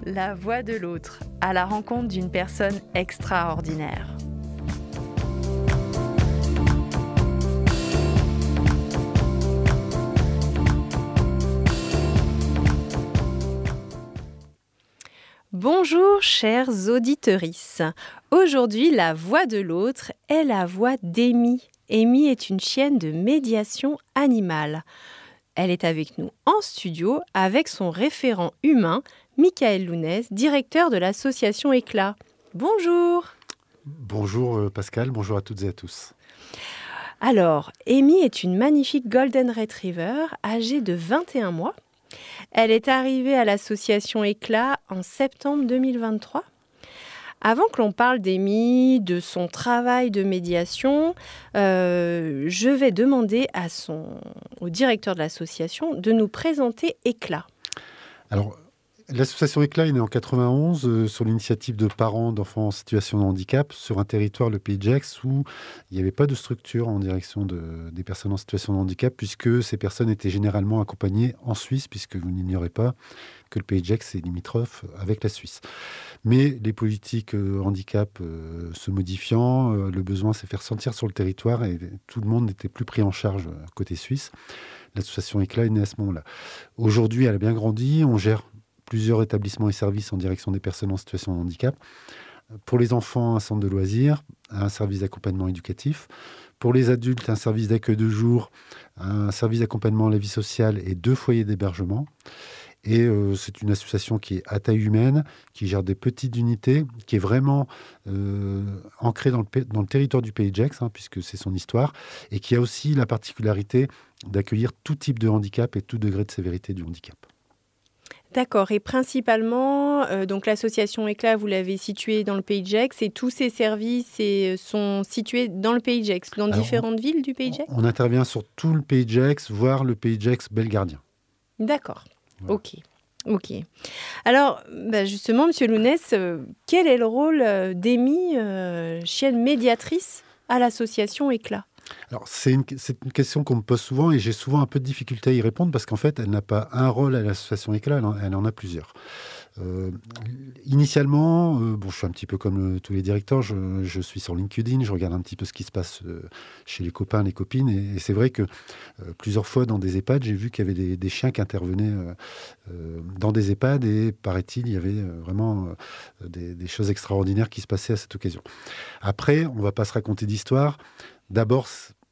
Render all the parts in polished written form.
La voix de l'autre, à la rencontre d'une personne extraordinaire. Bonjour chers auditrices. Aujourd'hui, la voix de l'autre est la voix d'Amy. Amy est une chienne de médiation animale. Elle est avec nous en studio avec son référent humain, Michael Lounès, directeur de l'association Éclat. Bonjour. Bonjour Pascal, bonjour à toutes et à tous. Alors, Amy est une magnifique Golden Retriever âgée de 21 mois. Elle est arrivée à l'association Éclat en septembre 2023. Avant que l'on parle d'Amy, de son travail de médiation, je vais demander au directeur de l'association de nous présenter Éclat. Alors, l'association Éclat est née en 91 sur l'initiative de parents d'enfants en situation de handicap sur un territoire, le Pays de Gex, où il n'y avait pas de structure en direction des personnes en situation de handicap, puisque ces personnes étaient généralement accompagnées en Suisse, puisque vous n'ignorez pas que le Pays de Gex est limitrophe avec la Suisse. Mais les politiques handicap se modifiant, le besoin s'est fait ressentir sur le territoire et tout le monde n'était plus pris en charge côté suisse. L'association Éclat est née à ce moment-là. Aujourd'hui, elle a bien grandi. On gère plusieurs établissements et services en direction des personnes en situation de handicap. Pour les enfants, un centre de loisirs, un service d'accompagnement éducatif. Pour les adultes, un service d'accueil de jour, un service d'accompagnement à la vie sociale et 2 foyers d'hébergement. Et c'est une association qui est à taille humaine, qui gère des petites unités, qui est vraiment ancrée dans le territoire du Pays de Gex, puisque c'est son histoire, et qui a aussi la particularité d'accueillir tout type de handicap et tout degré de sévérité du handicap. D'accord, et principalement, donc l'association Éclat, vous l'avez située dans le Pays de Gex, et tous ces services sont situés dans le Pays de Gex, dans différentes villes du Pays de Gex ? On intervient sur tout le Pays de Gex, voire le Pays de Gex belgardien. D'accord, voilà. Ok. Alors, justement, Monsieur Lounès, quel est le rôle d'Amy, chienne médiatrice à l'association Éclat ? Alors, c'est une question qu'on me pose souvent et j'ai souvent un peu de difficulté à y répondre parce qu'en fait, elle n'a pas un rôle à l'association Éclat, elle en a plusieurs. Initialement, je suis un petit peu comme tous les directeurs, je suis sur LinkedIn, je regarde un petit peu ce qui se passe chez les copains, les copines, et c'est vrai que plusieurs fois dans des EHPAD, j'ai vu qu'il y avait des chiens qui intervenaient dans des EHPAD et paraît-il, il y avait vraiment des choses extraordinaires qui se passaient à cette occasion. Après, on ne va pas se raconter d'histoire. D'abord,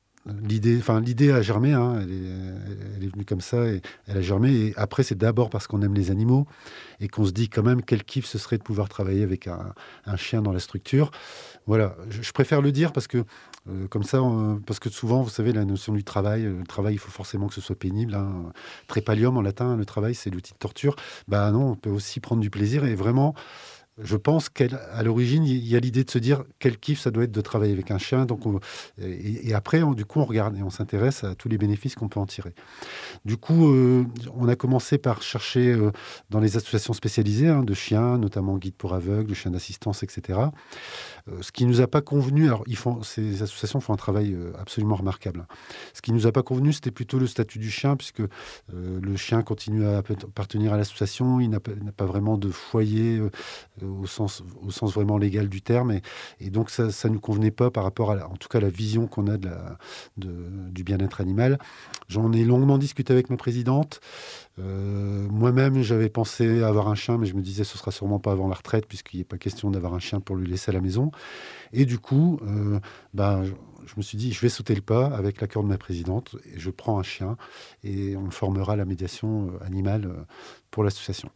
l'idée a germé, elle est venue comme ça et elle a germé. Et après, c'est d'abord parce qu'on aime les animaux et qu'on se dit quand même quel kiff ce serait de pouvoir travailler avec un chien dans la structure. Voilà, je préfère le dire parce que comme ça, parce que souvent, vous savez, la notion du travail, il faut forcément que ce soit pénible. Trépalium en latin, le travail, c'est l'outil de torture. Non, on peut aussi prendre du plaisir et vraiment. Je pense qu'à l'origine, il y a l'idée de se dire quel kiff ça doit être de travailler avec un chien. Donc et après, du coup, on regarde et on s'intéresse à tous les bénéfices qu'on peut en tirer. Du coup, on a commencé par chercher dans les associations spécialisées de chiens, notamment guides pour aveugles, chiens d'assistance, etc. Ce qui nous a pas convenu, alors ces associations font un travail absolument remarquable. Ce qui nous a pas convenu, c'était plutôt le statut du chien, puisque le chien continue à appartenir à l'association, il n'a pas vraiment de foyer au sens vraiment légal du terme, et donc ça nous convenait pas par rapport à en tout cas la vision qu'on a du bien-être animal. J'en ai longuement discuté avec ma présidente. Moi-même, j'avais pensé avoir un chien, mais je me disais ce sera sûrement pas avant la retraite, puisqu'il n'est pas question d'avoir un chien pour le laisser à la maison. Et du coup, je me suis dit, je vais sauter le pas avec l'accord de ma présidente, et je prends un chien, et on formera la médiation animale pour l'association.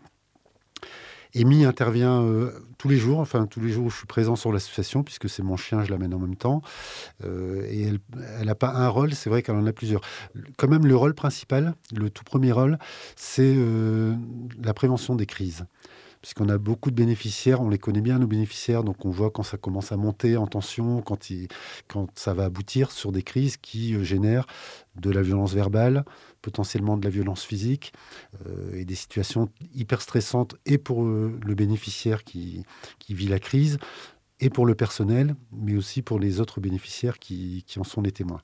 Amy intervient tous les jours où je suis présent sur l'association, puisque c'est mon chien, je l'amène en même temps. Et elle n'a pas un rôle, c'est vrai qu'elle en a plusieurs. Quand même, le rôle principal, le tout premier rôle, c'est la prévention des crises. Puisqu'on a beaucoup de bénéficiaires, on les connaît bien, nos bénéficiaires, donc on voit quand ça commence à monter en tension, quand ça va aboutir sur des crises qui génèrent de la violence verbale, potentiellement de la violence physique, et des situations hyper stressantes, et pour le bénéficiaire qui vit la crise, et pour le personnel, mais aussi pour les autres bénéficiaires qui en sont les témoins.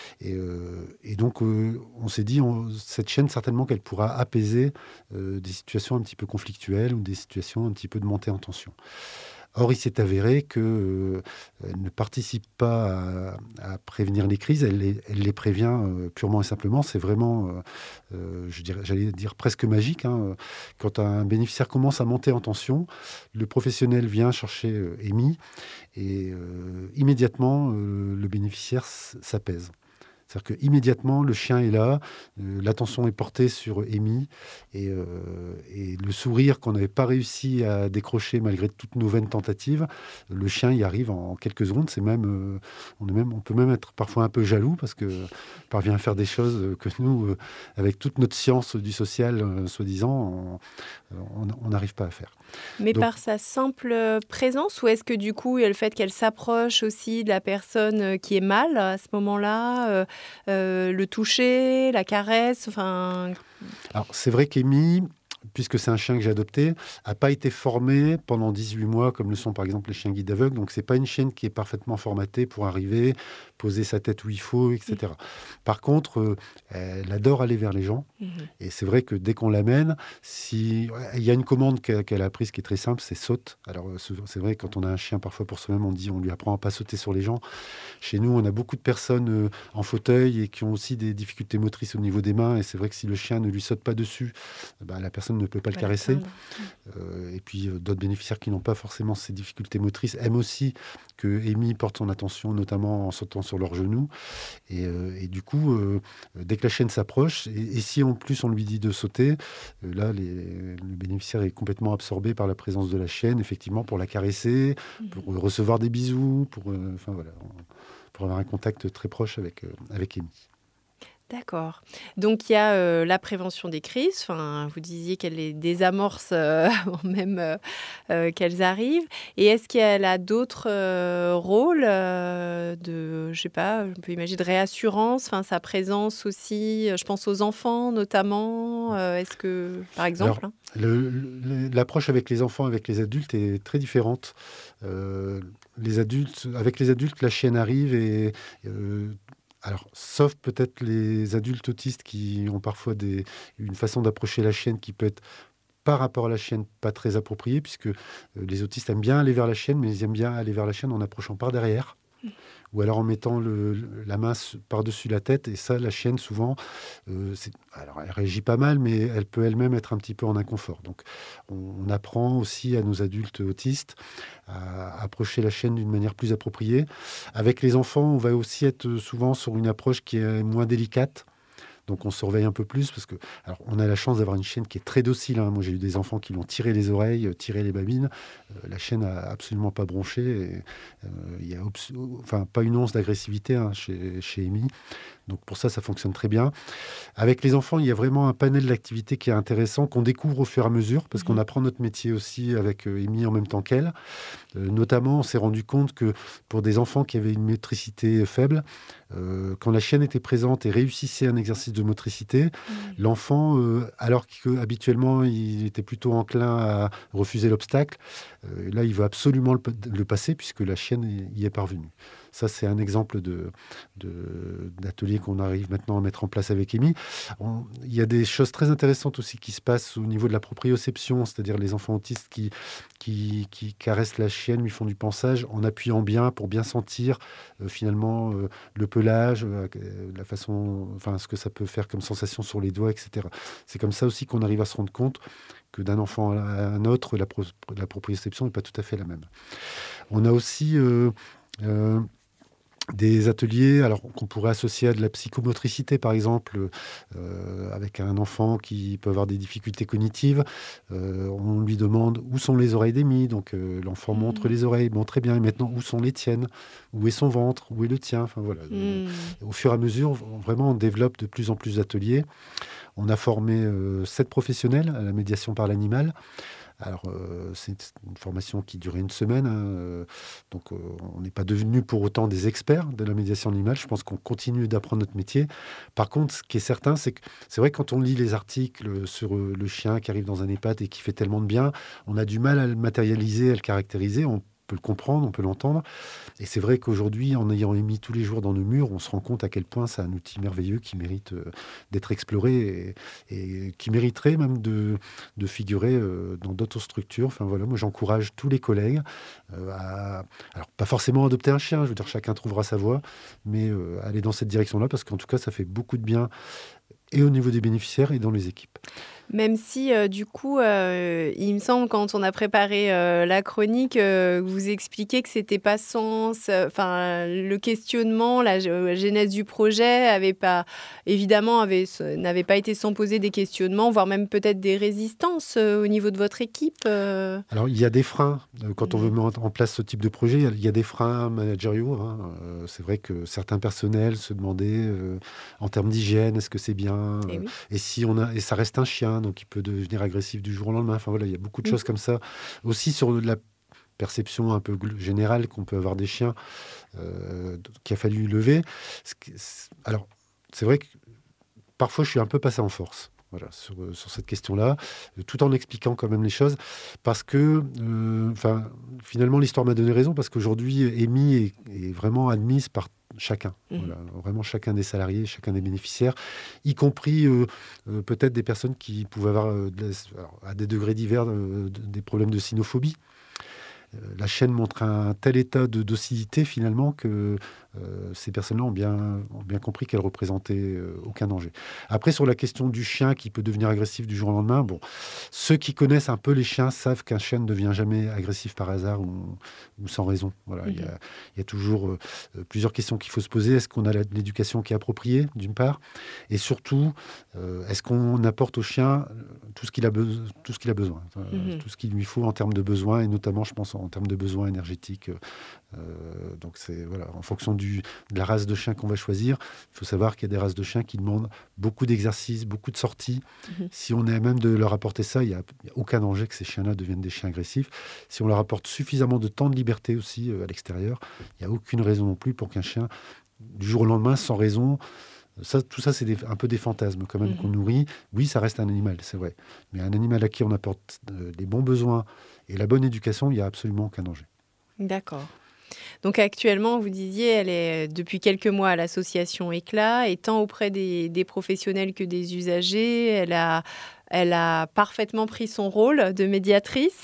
Et donc, on s'est dit, cette chaîne, certainement qu'elle pourra apaiser des situations un petit peu conflictuelles ou des situations un petit peu de montée en tension. Or, il s'est avéré qu'elle ne participe pas à prévenir les crises, elle les prévient purement et simplement. C'est vraiment, j'allais dire presque magique, hein. Quand un bénéficiaire commence à monter en tension, le professionnel vient chercher Amy et immédiatement, le bénéficiaire s'apaise. C'est-à-dire qu'immédiatement, le chien est là, l'attention est portée sur Amy et le sourire qu'on n'avait pas réussi à décrocher malgré toutes nos vaines tentatives, le chien y arrive en quelques secondes. C'est même, on peut même être parfois un peu jaloux parce qu'il parvient à faire des choses que nous, avec toute notre science du social, soi-disant, on n'arrive pas à faire. Mais Donc, par sa simple présence, ou est-ce que du coup, il y a le fait qu'elle s'approche aussi de la personne qui est mal à ce moment-là, le toucher, la caresse, enfin... alors, c'est vrai qu'Amy, puisque c'est un chien que j'ai adopté, n'a pas été formé pendant 18 mois, comme le sont par exemple les chiens guides aveugles. Donc, c'est pas une chienne qui est parfaitement formatée pour arriver, poser sa tête où il faut, etc. Par contre, elle adore aller vers les gens. Et c'est vrai que dès qu'on l'amène, si il y a une commande qu'elle a apprise qui est très simple, c'est saute. Alors, c'est vrai que quand on a un chien, parfois pour soi-même, on lui apprend à pas sauter sur les gens. Chez nous, on a beaucoup de personnes en fauteuil et qui ont aussi des difficultés motrices au niveau des mains. Et c'est vrai que si le chien ne lui saute pas dessus, la personne ne peut pas le caresser. Et puis, d'autres bénéficiaires qui n'ont pas forcément ces difficultés motrices aiment aussi que Amy porte son attention, notamment en sautant sur leurs genoux. Et du coup, dès que la chienne s'approche, et si en plus on lui dit de sauter, là, le bénéficiaire est complètement absorbé par la présence de la chienne, effectivement, pour la caresser, pour recevoir des bisous, enfin voilà, pour avoir un contact très proche avec Amy. D'accord. Donc il y a la prévention des crises. Enfin, vous disiez qu'elle les désamorce avant même qu'elles arrivent. Et est-ce qu'elle a d'autres rôles je sais pas, on peut imaginer de réassurance, enfin sa présence aussi. Je pense aux enfants notamment. Est-ce que, par exemple, Alors, l'approche avec les enfants, avec les adultes est très différente. Avec les adultes, la chienne arrive et alors, sauf peut-être les adultes autistes qui ont parfois une façon d'approcher la chienne qui peut être par rapport à la chienne pas très appropriée, puisque les autistes aiment bien aller vers la chienne, mais ils aiment bien aller vers la chienne en approchant par derrière. Ou alors en mettant la main par-dessus la tête. Et ça, la chienne, souvent, alors elle réagit pas mal, mais elle peut elle-même être un petit peu en inconfort. Donc, on apprend aussi à nos adultes autistes à approcher la chienne d'une manière plus appropriée. Avec les enfants, on va aussi être souvent sur une approche qui est moins délicate. Donc on surveille un peu plus parce que, alors, on a la chance d'avoir une chienne qui est très docile, hein. Moi, j'ai eu des enfants qui l'ont tiré les oreilles, tiré les babines. La chienne n'a absolument pas bronché. Et, il y a enfin, pas une once d'agressivité, hein, chez Amy. Donc pour ça fonctionne très bien. Avec les enfants, il y a vraiment un panel d'activités qui est intéressant, qu'on découvre au fur et à mesure, parce qu'on apprend notre métier aussi avec Amy en même temps qu'elle. Notamment, on s'est rendu compte que pour des enfants qui avaient une motricité faible, quand la chienne était présente et réussissait un exercice de motricité, l'enfant, alors qu'habituellement il était plutôt enclin à refuser l'obstacle, là il veut absolument le passer puisque la chienne y est parvenue. Ça, c'est un exemple d'atelier qu'on arrive maintenant à mettre en place avec Amy. Il y a des choses très intéressantes aussi qui se passent au niveau de la proprioception, c'est-à-dire les enfants autistes qui caressent la chienne, lui font du pansage en appuyant bien pour bien sentir finalement le pelage, la façon, enfin ce que ça peut faire comme sensation sur les doigts, etc. C'est comme ça aussi qu'on arrive à se rendre compte que d'un enfant à un autre, la proprioception n'est pas tout à fait la même. On a aussi des ateliers alors, qu'on pourrait associer à de la psychomotricité, par exemple, avec un enfant qui peut avoir des difficultés cognitives. On lui demande où sont les oreilles d'Amy. Donc, l'enfant montre les oreilles. Bon, très bien. Et maintenant, où sont les tiennes? Où est son ventre? Où est le tien? Enfin, voilà. Au fur et à mesure, vraiment, on développe de plus en plus d'ateliers. On a formé 7 professionnels à la médiation par l'animal. Alors, c'est une formation qui durait une semaine, hein, donc on n'est pas devenu pour autant des experts de la médiation animale. Je pense qu'on continue d'apprendre notre métier. Par contre, ce qui est certain, c'est que c'est vrai que quand on lit les articles sur le chien qui arrive dans un EHPAD et qui fait tellement de bien, on a du mal à le matérialiser, à le caractériser. peut le comprendre, on peut l'entendre. Et c'est vrai qu'aujourd'hui, en ayant émis tous les jours dans nos murs, on se rend compte à quel point c'est un outil merveilleux qui mérite d'être exploré et qui mériterait même de figurer dans d'autres structures. Enfin voilà, moi j'encourage tous les collègues alors pas forcément adopter un chien, je veux dire chacun trouvera sa voie, mais aller dans cette direction-là parce qu'en tout cas ça fait beaucoup de bien et au niveau des bénéficiaires et dans les équipes. Même si, du coup, il me semble quand on a préparé, la chronique, vous expliquiez que c'était pas enfin, le questionnement, la genèse du projet n'avait pas été sans poser des questionnements, voire même peut-être des résistances, au niveau de votre équipe? Alors, il y a des freins. Quand on veut mettre en place ce type de projet, il y a des freins managériaux, hein. C'est vrai que certains personnels se demandaient, en termes d'hygiène, est-ce que c'est bien? Eh oui. Et si on a et ça reste un chien, donc il peut devenir agressif du jour au lendemain. Enfin voilà, il y a beaucoup de Mmh. choses comme ça. Aussi sur la perception un peu générale qu'on peut avoir des chiens, qu'il a fallu lever. Alors, c'est vrai que parfois, je suis un peu passé en force. Voilà, sur cette question-là, tout en expliquant quand même les choses, parce que, finalement, l'histoire m'a donné raison, parce qu'aujourd'hui, Amy est vraiment admise par chacun. Mmh. Voilà, vraiment chacun des salariés, chacun des bénéficiaires, y compris peut-être des personnes qui pouvaient avoir, alors, à des degrés divers, des problèmes de cynophobie. La chaîne montre un tel état de docilité finalement que ces personnes-là ont bien compris qu'elle représentait aucun danger. Après, sur la question du chien qui peut devenir agressif du jour au lendemain, bon, ceux qui connaissent un peu les chiens savent qu'un chien ne devient jamais agressif par hasard ou sans raison. Voilà, Mmh. il y a toujours plusieurs questions qu'il faut se poser. Est-ce qu'on a l'éducation qui est appropriée, d'une part, et surtout, est-ce qu'on apporte au chien tout ce qu'il a, tout ce qu'il a besoin, Mmh. tout ce qu'il lui faut en termes de besoins, et notamment, je pense, en termes de besoins énergétiques. Donc, c'est voilà, en fonction de la race de chien qu'on va choisir. Il faut savoir qu'il y a des races de chiens qui demandent beaucoup d'exercices, beaucoup de sorties. Mmh. Si on est à même de leur apporter ça, il y a aucun danger que ces chiens-là deviennent des chiens agressifs. Si on leur apporte suffisamment de temps de liberté aussi à l'extérieur, il n'y a aucune raison non plus pour qu'un chien, du jour au lendemain, sans raison, tout ça, c'est un peu des fantasmes quand même qu'on Mmh. nourrit. Oui, ça reste un animal, c'est vrai. Mais un animal à qui on apporte les bons besoins et la bonne éducation, il n'y a absolument aucun danger. D'accord. Donc actuellement, vous disiez, elle est depuis quelques mois à l'association Éclat, et tant auprès des professionnels que des usagers. Elle a parfaitement pris son rôle de médiatrice.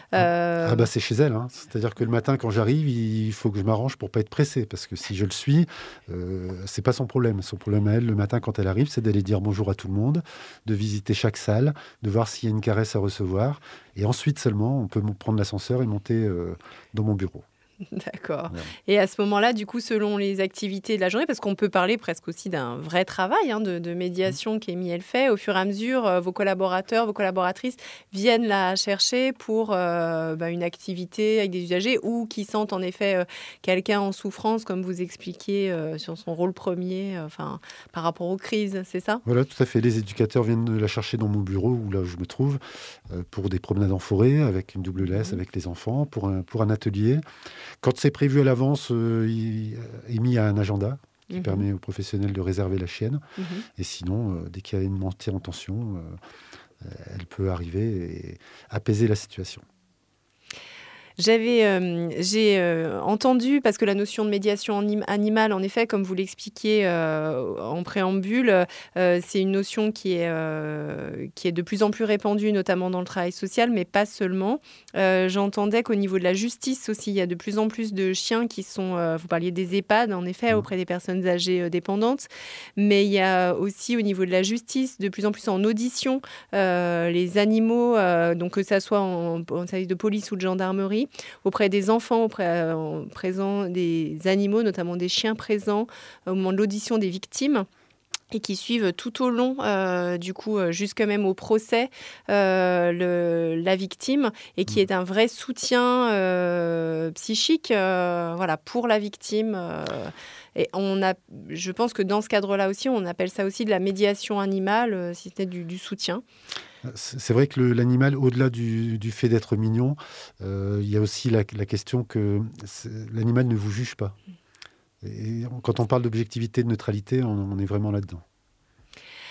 Ah bah Euh, c'est chez elle, hein. C'est-à-dire que le matin, quand j'arrive, il faut que je m'arrange pour pas être pressé, parce que si je le suis, c'est pas son problème. Son problème à elle, le matin, quand elle arrive, c'est d'aller dire bonjour à tout le monde, de visiter chaque salle, de voir s'il y a une caresse à recevoir, et ensuite seulement, on peut prendre l'ascenseur et monter dans mon bureau. D'accord. Voilà. Et à ce moment-là, du coup, selon les activités de la journée, parce qu'on peut parler presque aussi d'un vrai travail, hein, de médiation qu'Amy elle fait, au fur et à mesure, vos collaborateurs, vos collaboratrices viennent la chercher pour une activité avec des usagers, ou qui sentent en effet quelqu'un en souffrance, comme vous expliquiez sur son rôle premier, par rapport aux crises, c'est ça? Voilà, tout à fait. Les éducateurs viennent la chercher dans mon bureau, où là où je me trouve, pour des promenades en forêt, avec une double laisse, Mhm. avec les enfants, pour un atelier. Quand c'est prévu à l'avance, il est mis à un agenda qui Mhm. permet aux professionnels de réserver la chienne. Mhm. Et sinon, dès qu'il y a une montée en tension, elle peut arriver et apaiser la situation. J'ai entendu, parce que la notion de médiation animale, en effet, comme vous l'expliquiez en préambule, c'est une notion qui est de plus en plus répandue, notamment dans le travail social, mais pas seulement. J'entendais qu'au niveau de la justice aussi, il y a de plus en plus de chiens qui sont, vous parliez des EHPAD, en effet, Mm. auprès des personnes âgées dépendantes, mais il y a aussi au niveau de la justice, de plus en plus en audition, les animaux, donc que ça soit en service de police ou de gendarmerie, auprès des enfants, présents des animaux, notamment des chiens présents au moment de l'audition des victimes, et qui suivent tout au long, jusque même au procès, la victime, et qui Mm. est un vrai soutien psychique, pour la victime. Et je pense que dans ce cadre-là aussi, on appelle ça aussi de la médiation animale, si c'était du soutien. C'est vrai que l'animal, au-delà du fait d'être mignon, il y a aussi la question que l'animal ne vous juge pas. Et quand on parle d'objectivité, de neutralité, on est vraiment là-dedans.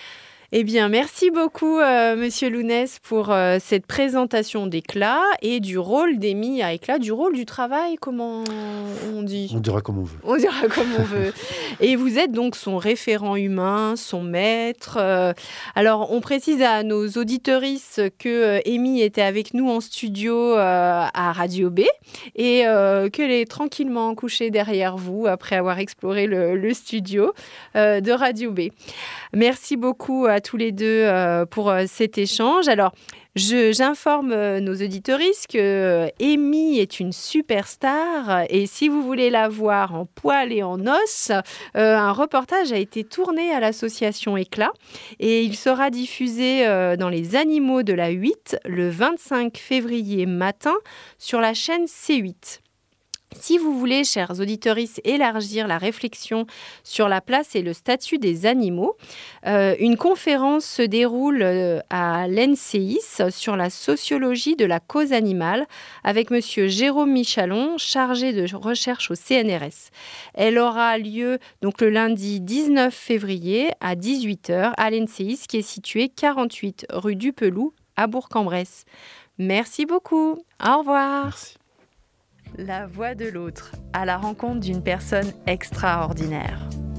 Eh bien, merci beaucoup, Monsieur Lounès, pour cette présentation d'Éclat et du rôle d'Amy à Éclat, du rôle du travail, comment on dit? On dira comme on veut. On dira comme on veut. Et vous êtes donc son référent humain, son maître. Alors, on précise à nos auditeuristes que Amy était avec nous en studio à Radio B et qu'elle est tranquillement couchée derrière vous après avoir exploré le studio de Radio B. Merci beaucoup à tous les deux pour cet échange. Alors, j'informe nos auditeuristes que Amy est une superstar et si vous voulez la voir en poil et en os, un reportage a été tourné à l'association Éclat et il sera diffusé dans les animaux de la 8 le 25 février matin sur la chaîne C8. Si vous voulez, chers auditeuristes, élargir la réflexion sur la place et le statut des animaux, une conférence se déroule à l'ENCEIS sur la sociologie de la cause animale avec Monsieur Jérôme Michalon, chargé de recherche au CNRS. Elle aura lieu donc le lundi 19 février à 18h à l'ENCEIS qui est situé 48 rue du Pelou à Bourg-en-Bresse. Merci beaucoup. Au revoir. Merci. La voix de l'autre, à la rencontre d'une personne extraordinaire.